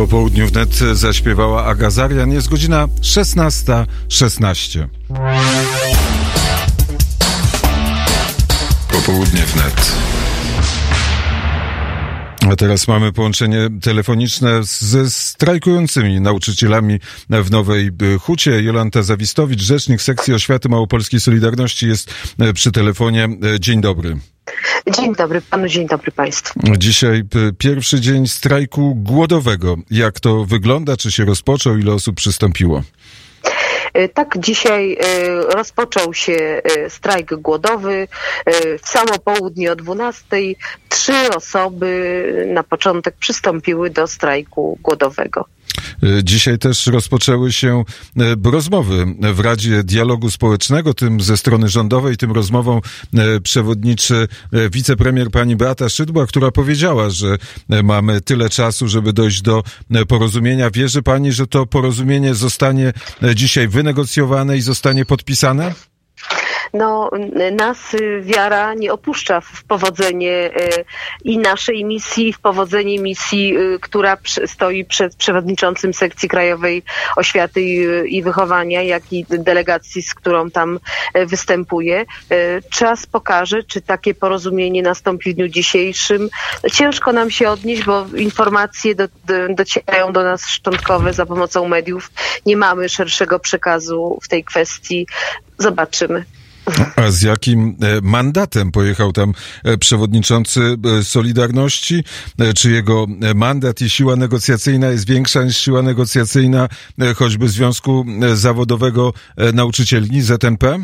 Po południu wnet zaśpiewała Aga Zarian. Jest godzina 16:16. Popołudnie wnet. A teraz mamy połączenie telefoniczne ze strajkującymi nauczycielami w Nowej Hucie. Jolanta Zawistowicz, rzecznik sekcji oświaty Małopolskiej Solidarności, jest przy telefonie. Dzień dobry. Dzień dobry panu, dzień dobry państwu. Dzisiaj pierwszy dzień strajku głodowego. Jak to wygląda? Czy się rozpoczął? Ile osób przystąpiło? Tak, dzisiaj rozpoczął się strajk głodowy. W samo południe o 12:00 3 osoby na początek przystąpiły do strajku głodowego. Dzisiaj też rozpoczęły się rozmowy w Radzie Dialogu Społecznego, tym ze strony rządowej. Tym rozmową przewodniczy wicepremier pani Beata Szydło, która powiedziała, że mamy tyle czasu, żeby dojść do porozumienia. Wierzy pani, że to porozumienie zostanie dzisiaj wynegocjowane i zostanie podpisane? No, nas wiara nie opuszcza w powodzenie i naszej misji, w powodzenie misji, która stoi przed przewodniczącym sekcji krajowej oświaty i wychowania, jak i delegacji, z którą tam występuję. Czas pokaże, czy takie porozumienie nastąpi w dniu dzisiejszym. Ciężko nam się odnieść, bo informacje docierają do nas szczątkowe za pomocą mediów. Nie mamy szerszego przekazu w tej kwestii. Zobaczymy. A z jakim mandatem pojechał tam przewodniczący Solidarności? Czy jego mandat i siła negocjacyjna jest większa niż siła negocjacyjna choćby Związku Zawodowego Nauczycieli ZNP?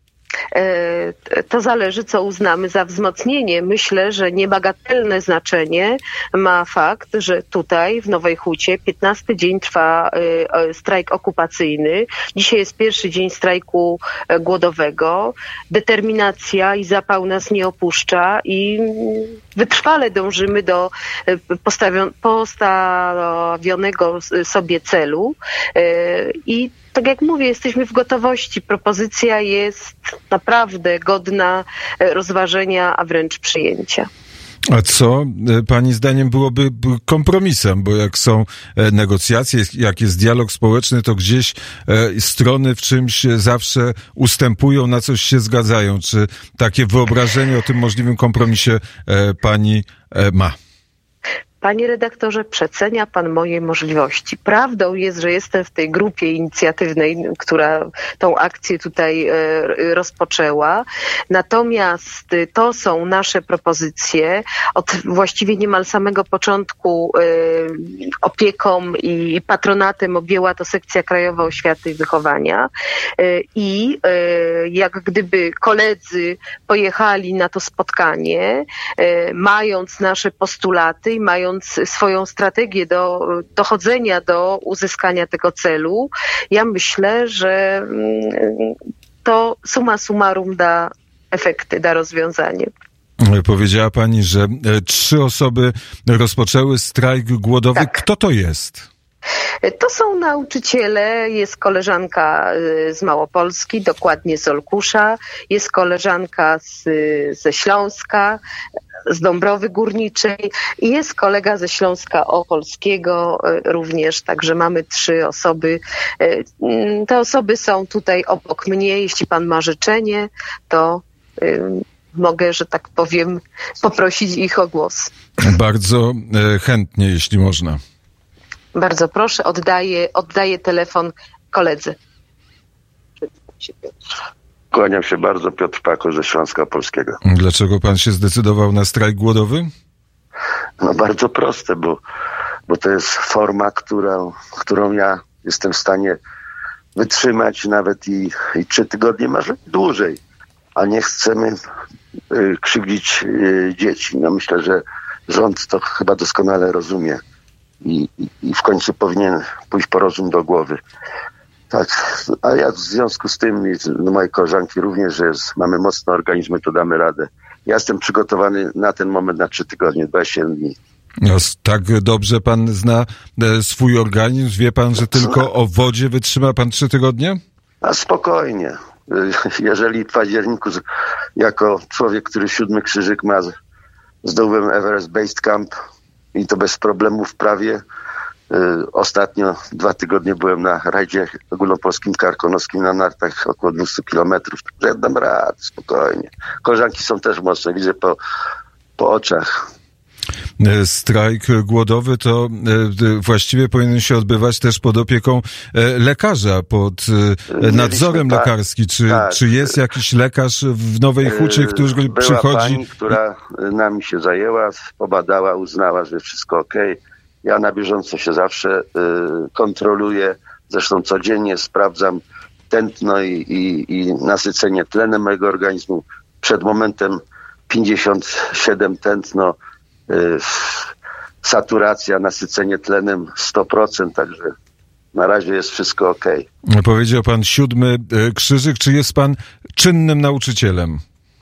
To zależy, co uznamy za wzmocnienie. Myślę, że niebagatelne znaczenie ma fakt, że tutaj w Nowej Hucie 15 dzień trwa strajk okupacyjny. Dzisiaj jest pierwszy dzień strajku głodowego. Determinacja i zapał nas nie opuszcza i wytrwale dążymy do postawionego sobie celu i tak jak mówię, jesteśmy w gotowości. Propozycja jest naprawdę godna rozważenia, a wręcz przyjęcia. A co pani zdaniem byłoby kompromisem? Bo jak są negocjacje, jak jest dialog społeczny, to gdzieś strony w czymś zawsze ustępują, na coś się zgadzają. Czy takie wyobrażenie o tym możliwym kompromisie pani ma? Panie redaktorze, przecenia pan moje możliwości. Prawdą jest, że jestem w tej grupie inicjatywnej, która tą akcję tutaj rozpoczęła. Natomiast to są nasze propozycje. Od właściwie niemal samego początku opieką i patronatem objęła to sekcja krajowa oświaty i wychowania. I jak gdyby koledzy pojechali na to spotkanie, mając nasze postulaty i mając swoją strategię do dochodzenia do uzyskania tego celu, ja myślę, że to summa summarum da efekty, da rozwiązanie. Powiedziała pani, że 3 osoby rozpoczęły strajk głodowy. Tak. Kto to jest? To są nauczyciele, jest koleżanka z Małopolski, dokładnie z Olkusza, jest koleżanka ze Śląska, z Dąbrowy Górniczej i jest kolega ze Śląska Opolskiego również, także mamy 3 osoby. Te osoby są tutaj obok mnie. Jeśli pan ma życzenie, to mogę, że tak powiem, poprosić ich o głos. Bardzo chętnie, jeśli można. Bardzo proszę, oddaję telefon koledze. Kłaniam się bardzo, Piotr Pako ze Śląska Opolskiego. Dlaczego pan się zdecydował na strajk głodowy? No bardzo proste, bo to jest forma, którą ja jestem w stanie wytrzymać nawet i 3 tygodnie, może dłużej. A nie chcemy krzywdzić dzieci. No myślę, że rząd to chyba doskonale rozumie i w końcu powinien pójść po rozum do głowy. Tak, a ja w związku z tym, moje koleżanki również, że mamy mocne organizmy, to damy radę. Ja jestem przygotowany na ten moment na 3 tygodnie, 27 dni. No, tak dobrze pan zna swój organizm? Wie pan, że tylko o wodzie wytrzyma pan 3 tygodnie? A spokojnie. Jeżeli w październiku jako człowiek, który 7 krzyżyk ma, zdobyłem Everest Base Camp i to bez problemów prawie, Ostatnio 2 tygodnie byłem na rajdzie ogólnopolskim karkonoskim na nartach około 200 kilometrów. Ja dam radę, spokojnie. Koleżanki są też mocne, widzę po oczach. Strajk głodowy to właściwie powinien się odbywać też pod opieką lekarza, pod nadzorem lekarskim. Czy jest jakiś lekarz w Nowej Hucie, który przychodzi? Była pani, która nami się zajęła, pobadała, uznała, że wszystko okej. Ja na bieżąco się zawsze kontroluję. Zresztą codziennie sprawdzam tętno i nasycenie tlenem mojego organizmu. Przed momentem 57 tętno, saturacja, nasycenie tlenem 100%, także na razie jest wszystko okej. Powiedział pan 7 krzyżyk. Czy jest pan czynnym nauczycielem?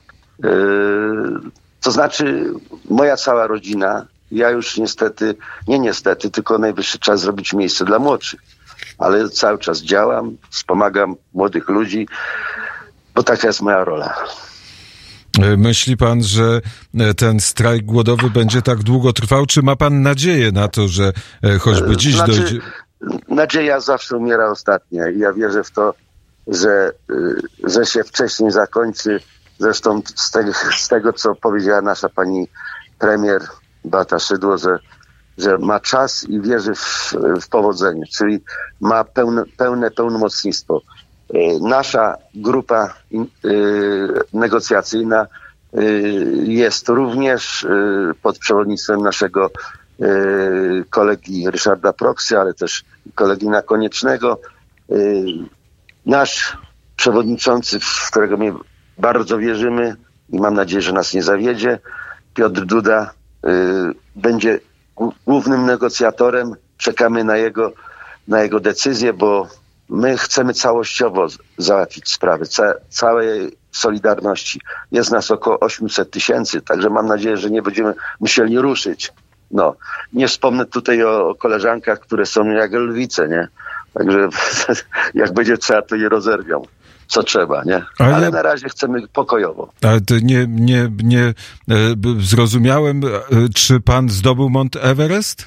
To znaczy moja cała rodzina, ja już niestety, tylko najwyższy czas zrobić miejsce dla młodszych. Ale cały czas działam, wspomagam młodych ludzi, bo taka jest moja rola. Myśli pan, że ten strajk głodowy będzie tak długo trwał? Czy ma pan nadzieję na to, że choćby dziś dojdzie... Nadzieja zawsze umiera ostatnia i ja wierzę w to, że się wcześniej zakończy. Zresztą z tego, co powiedziała nasza pani premier Beata Szydło, że ma czas i wierzy w powodzenie, czyli ma pełne pełnomocnictwo. Nasza grupa negocjacyjna jest również pod przewodnictwem naszego kolegi Ryszarda Proksy, ale też kolegi Nakoniecznego. Nasz przewodniczący, w którego my bardzo wierzymy i mam nadzieję, że nas nie zawiedzie, Piotr Duda, będzie głównym negocjatorem. Czekamy na jego decyzję, bo my chcemy całościowo załatwić sprawę całej Solidarności. Jest nas około 800 000, także mam nadzieję, że nie będziemy musieli ruszyć. No, nie wspomnę tutaj o koleżankach, które są jak lwice, nie? Także jak będzie trzeba, to je rozerwią. Co trzeba, nie? Ale na razie chcemy pokojowo. Ale to nie zrozumiałem, czy pan zdobył Mount Everest?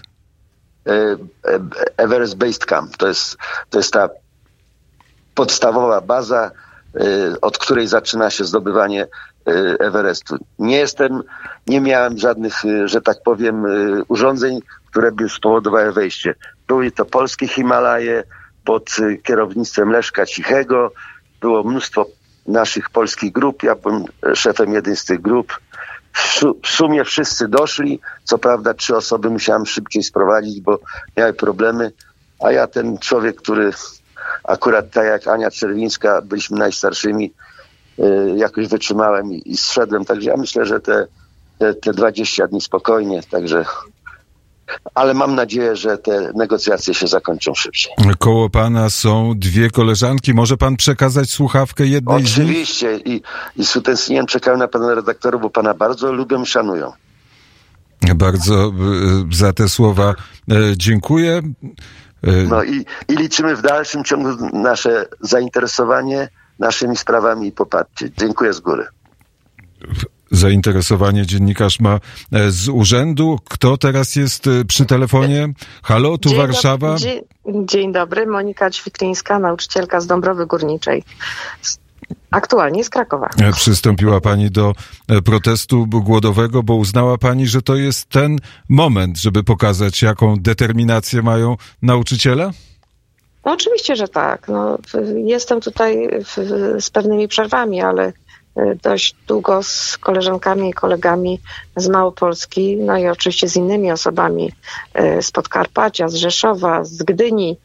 Everest Base Camp. To jest ta podstawowa baza, od której zaczyna się zdobywanie Everestu. Nie miałem żadnych, że tak powiem, urządzeń, które by spowodowały wejście. Były to polskie Himalaje pod kierownictwem Leszka Cichego. Było mnóstwo naszych polskich grup. Ja byłem szefem jednej z tych grup. W sumie wszyscy doszli. Co prawda 3 osoby musiałem szybciej sprowadzić, bo miały problemy. A ja, ten człowiek, który akurat tak jak Ania Czerwińska, byliśmy najstarszymi, jakoś wytrzymałem i zszedłem. Także ja myślę, że te 20 dni spokojnie. Także... Ale mam nadzieję, że te negocjacje się zakończą szybciej. Koło pana są 2 koleżanki. Może pan przekazać słuchawkę jednej z nich? Oczywiście. I z utęsknieniem czekają na pana redaktorów, bo pana bardzo lubią i szanują. Bardzo za te słowa dziękuję. No i liczymy w dalszym ciągu nasze zainteresowanie naszymi sprawami i poparcie. Dziękuję z góry. Zainteresowanie dziennikarz ma z urzędu. Kto teraz jest przy telefonie? Halo, tu Warszawa. Dzień dobry, Monika Ćwiklińska, nauczycielka z Dąbrowy Górniczej. Aktualnie z Krakowa. Przystąpiła pani do protestu głodowego, bo uznała pani, że to jest ten moment, żeby pokazać, jaką determinację mają nauczyciele? No oczywiście, że tak. No, jestem tutaj z pewnymi przerwami, ale dość długo z koleżankami i kolegami z Małopolski, no i oczywiście z innymi osobami z Podkarpacia, z Rzeszowa, z Gdyni.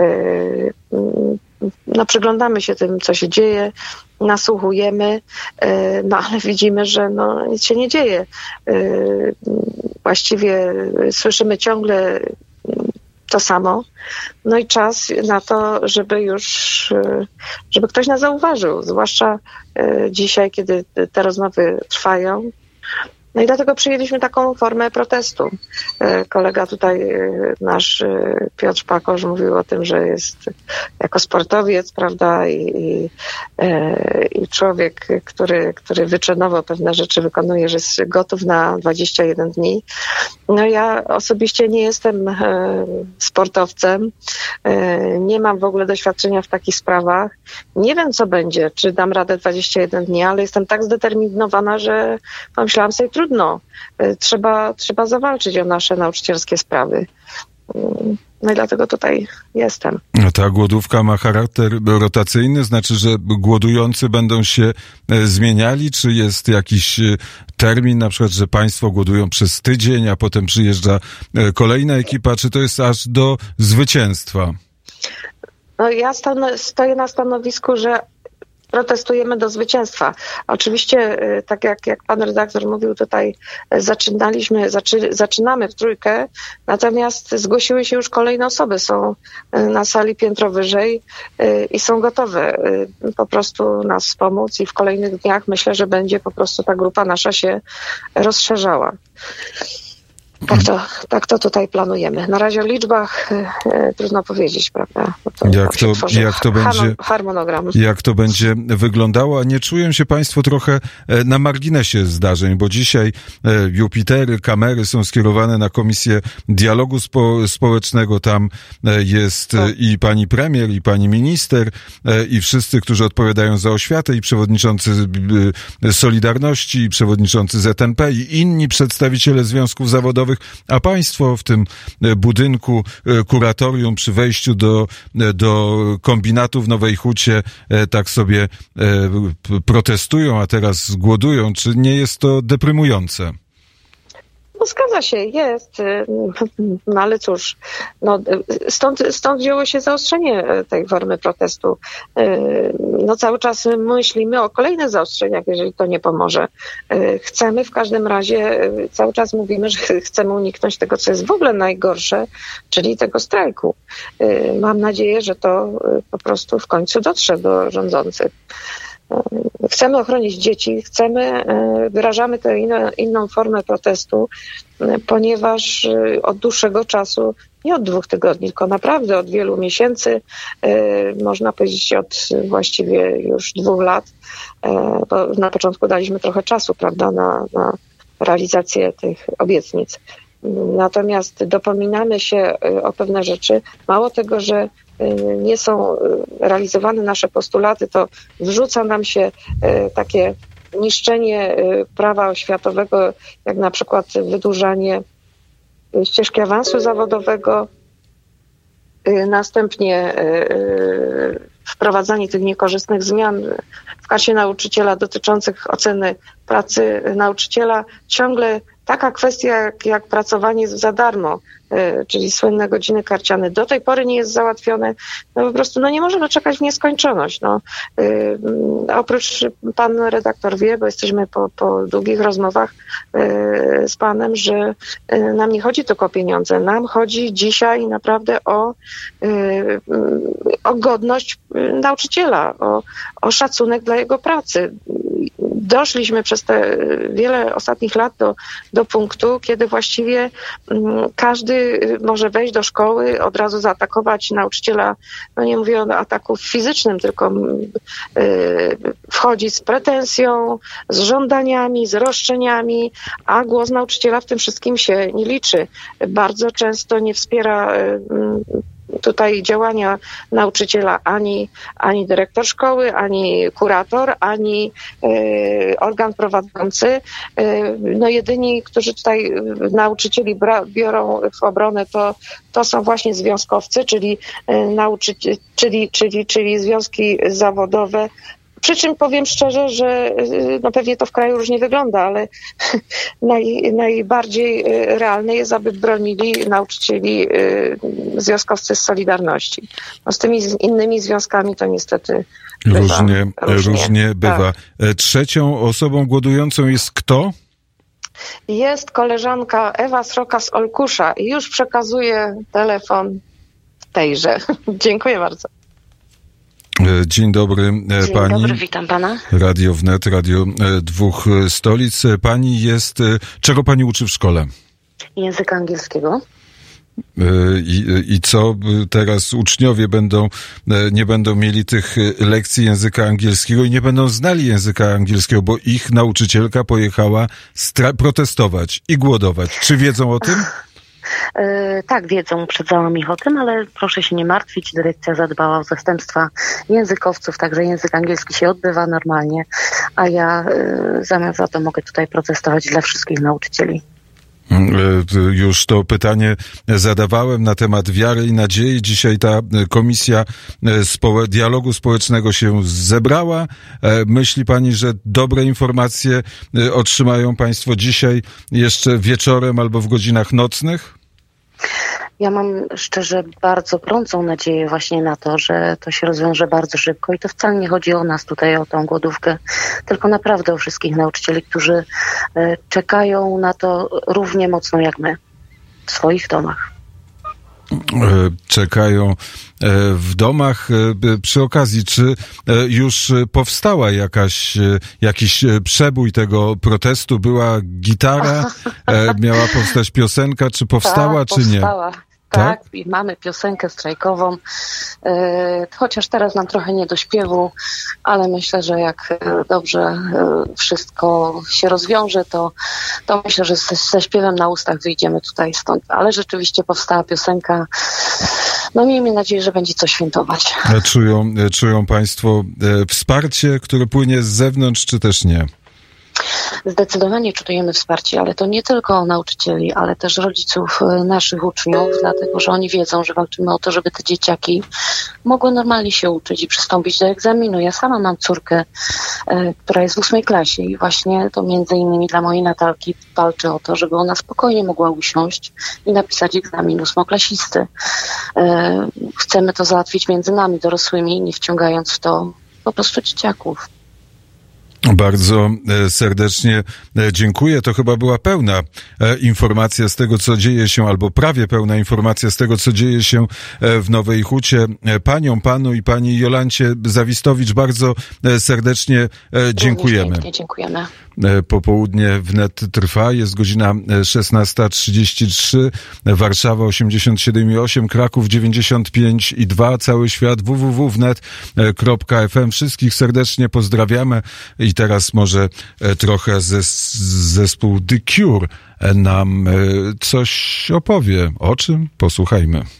No, przyglądamy się tym, co się dzieje, nasłuchujemy, no ale widzimy, że no, nic się nie dzieje. Właściwie słyszymy ciągle to samo. No i czas na to, żeby ktoś nas zauważył, zwłaszcza dzisiaj, kiedy te rozmowy trwają. No i dlatego przyjęliśmy taką formę protestu. Kolega tutaj, nasz Piotr Pakosz, mówił o tym, że jest jako sportowiec, prawda, i człowiek, który wyczynowo pewne rzeczy wykonuje, że jest gotów na 21 dni. No ja osobiście nie jestem sportowcem, nie mam w ogóle doświadczenia w takich sprawach. Nie wiem, co będzie, czy dam radę 21 dni, ale jestem tak zdeterminowana, że pomyślałam sobie, trudno. Trzeba zawalczyć o nasze nauczycielskie sprawy. No i dlatego tutaj jestem. Ta głodówka ma charakter rotacyjny, znaczy, że głodujący będą się zmieniali, czy jest jakiś termin, na przykład, że państwo głodują przez tydzień, a potem przyjeżdża kolejna ekipa, czy to jest aż do zwycięstwa? No ja stoję na stanowisku, że protestujemy do zwycięstwa. Oczywiście, tak jak pan redaktor mówił, tutaj zaczynamy w trójkę, natomiast zgłosiły się już kolejne osoby, są na sali piętro wyżej i są gotowe po prostu nas wspomóc i w kolejnych dniach myślę, że będzie po prostu ta grupa nasza się rozszerzała. Tak to tutaj planujemy. Na razie o liczbach trudno powiedzieć, prawda? Jak to będzie harmonogram. Jak to będzie wyglądało, a nie czują się państwo trochę na marginesie zdarzeń, bo dzisiaj Jupitery, kamery są skierowane na Komisję Dialogu Społecznego. Tam jest i pani premier, i pani minister, i wszyscy, którzy odpowiadają za oświatę, i przewodniczący Solidarności, i przewodniczący ZNP, i inni przedstawiciele związków zawodowych, a państwo w tym budynku kuratorium przy wejściu do kombinatu w Nowej Hucie tak sobie protestują, a teraz głodują. Czy nie jest to deprymujące? No zgadza się, jest. No ale cóż, stąd wzięło się zaostrzenie tej formy protestu. No cały czas myślimy o kolejnych zaostrzeniach, jeżeli to nie pomoże. Chcemy w każdym razie, cały czas mówimy, że chcemy uniknąć tego, co jest w ogóle najgorsze, czyli tego strajku. Mam nadzieję, że to po prostu w końcu dotrze do rządzących. Chcemy ochronić dzieci, wyrażamy tę inną formę protestu, ponieważ od dłuższego czasu, nie od 2 tygodni, tylko naprawdę od wielu miesięcy, można powiedzieć od właściwie już 2 lat, bo na początku daliśmy trochę czasu, prawda, na realizację tych obietnic. Natomiast dopominamy się o pewne rzeczy. Mało tego, że nie są realizowane nasze postulaty, to wrzuca nam się takie niszczenie prawa oświatowego, jak na przykład wydłużanie ścieżki awansu zawodowego, następnie wprowadzanie tych niekorzystnych zmian w karcie nauczyciela dotyczących oceny pracy nauczyciela. Ciągle taka kwestia jak pracowanie za darmo, czyli słynne godziny karciane, do tej pory nie jest załatwione. No po prostu nie możemy czekać w nieskończoność. Oprócz pan redaktor wie, bo jesteśmy po długich rozmowach z panem, że nam nie chodzi tylko o pieniądze. Nam chodzi dzisiaj naprawdę o godność nauczyciela, o szacunek dla jego pracy. Doszliśmy przez te wiele ostatnich lat do punktu, kiedy właściwie każdy może wejść do szkoły, od razu zaatakować nauczyciela, nie mówię o ataku fizycznym, tylko wchodzi z pretensją, z żądaniami, z roszczeniami, a głos nauczyciela w tym wszystkim się nie liczy. Bardzo często nie wspiera tutaj działania nauczyciela ani dyrektor szkoły, ani kurator, ani organ prowadzący. Jedyni, którzy tutaj nauczycieli biorą w obronę, to są właśnie związkowcy, czyli związki zawodowe. Przy czym powiem szczerze, że pewnie to w kraju różnie wygląda, ale najbardziej realne jest, aby bronili nauczycieli związkowcy z Solidarności. Z tymi innymi związkami to niestety różnie bywa. Tak. Trzecią osobą głodującą jest kto? Jest koleżanka Ewa Sroka z Olkusza i już przekazuję telefon tejże. Dziękuję bardzo. Dzień dobry pani. Dzień dobry, witam pana. Radio Wnet, Radio Dwóch Stolic. Pani jest... Czego pani uczy w szkole? Języka angielskiego. I co teraz uczniowie nie będą mieli tych lekcji języka angielskiego i nie będą znali języka angielskiego, bo ich nauczycielka pojechała protestować i głodować. Czy wiedzą o tym? Tak, wiedzą, uprzedzałam ich o tym, ale proszę się nie martwić, dyrekcja zadbała o zastępstwa językowców, także język angielski się odbywa normalnie, a ja zamiast za to mogę tutaj protestować dla wszystkich nauczycieli. Już to pytanie zadawałem na temat wiary i nadziei. Dzisiaj ta komisja dialogu społecznego się zebrała. Myśli pani, że dobre informacje otrzymają państwo dzisiaj jeszcze wieczorem albo w godzinach nocnych? Ja mam szczerze bardzo gorącą nadzieję właśnie na to, że to się rozwiąże bardzo szybko i to wcale nie chodzi o nas tutaj, o tą głodówkę, tylko naprawdę o wszystkich nauczycieli, którzy czekają na to równie mocno jak my w swoich domach. Czekają w domach. Przy okazji, czy już powstała jakiś przebój tego protestu? Była gitara? Miała powstać piosenka? Czy powstała, czy nie? Tak, i mamy piosenkę strajkową, chociaż teraz nam trochę nie do śpiewu, ale myślę, że jak dobrze wszystko się rozwiąże, to myślę, że ze śpiewem na ustach wyjdziemy tutaj stąd. Ale rzeczywiście powstała piosenka. No miejmy nadzieję, że będzie co świętować. Czują państwo wsparcie, które płynie z zewnątrz, czy też nie? Zdecydowanie czujemy wsparcie, ale to nie tylko nauczycieli, ale też rodziców naszych uczniów, dlatego że oni wiedzą, że walczymy o to, żeby te dzieciaki mogły normalnie się uczyć i przystąpić do egzaminu. Ja sama mam córkę, która jest w 8 klasie i właśnie to między innymi dla mojej Natalki walczę o to, żeby ona spokojnie mogła usiąść i napisać egzamin 8-klasisty. Chcemy to załatwić między nami, dorosłymi, nie wciągając w to po prostu dzieciaków. Bardzo serdecznie dziękuję. To chyba była pełna informacja z tego, co dzieje się, albo prawie pełna informacja z tego, co dzieje się w Nowej Hucie. Panu i pani Jolancie Zawistowicz bardzo serdecznie dziękujemy. Pięknie dziękujemy. Popołudnie wnet trwa, jest godzina 16:33, Warszawa 87,8, Kraków 95,2, cały świat www.wnet.fm. Wszystkich serdecznie pozdrawiamy i teraz może trochę zespół The Cure nam coś opowie. O czym? Posłuchajmy.